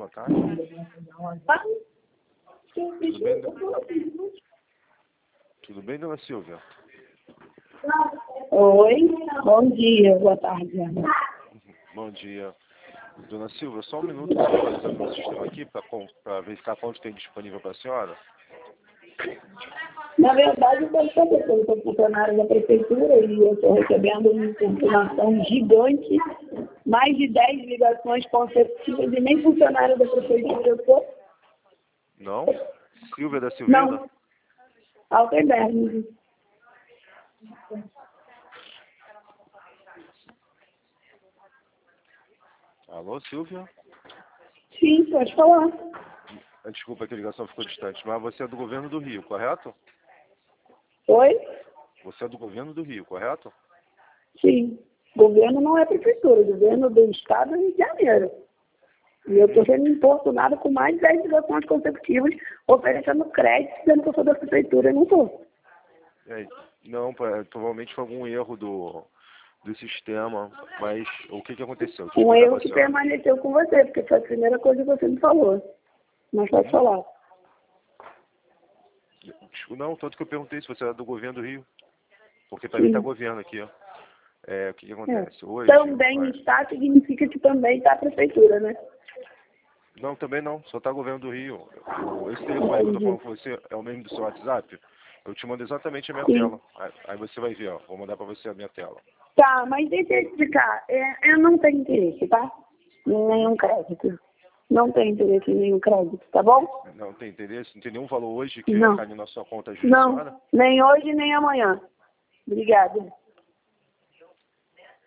boa tarde. Tudo bem, tudo bem, dona Silvia? Oi, bom dia, boa tarde. Bom dia. Dona Silvia, só um minuto para atualizar o meu sistema aqui, para verificar quanto tem disponível para a senhora. Na verdade, eu quero saber se eu sou funcionária da prefeitura e eu estou recebendo uma informação gigante, mais de 10 ligações consecutivas e nem funcionária da prefeitura eu sou. Não? Silvia da Silveira? Não. Altenberg. Alô, Silvia? Sim, pode falar. Desculpa que a ligação ficou distante, mas você é do governo do Rio, correto? Oi? Você é do governo do Rio, correto? Sim. Governo não é prefeitura, governo do estado é Rio de Janeiro. E eu estou sendo importunada com mais de 10 ligações consecutivas, oferecendo crédito, dizendo que eu sou da prefeitura e não sou. Não, provavelmente foi algum erro do sistema, mas o que aconteceu? Um erro que permaneceu com você, porque foi a primeira coisa que você me falou. Mas pode falar. Não, tanto que eu perguntei se você era do governo do Rio. Porque para mim está governo aqui, ó. O que acontece? Hoje, também está significa que também está a prefeitura, né? Não, também não. Só está governo do Rio. Esse telefone que eu estou falando com você é o mesmo do seu WhatsApp? Eu te mando exatamente a minha tela. Aí você vai ver, ó. Vou mandar para você a minha tela. Tá, mas deixa eu explicar. Eu não tenho interesse, tá? Em nenhum crédito. Não tenho interesse em nenhum crédito, tá bom? Não tem interesse? Não tem nenhum valor hoje que vai cair na sua conta judiciária? Não, nem hoje nem amanhã. Obrigada.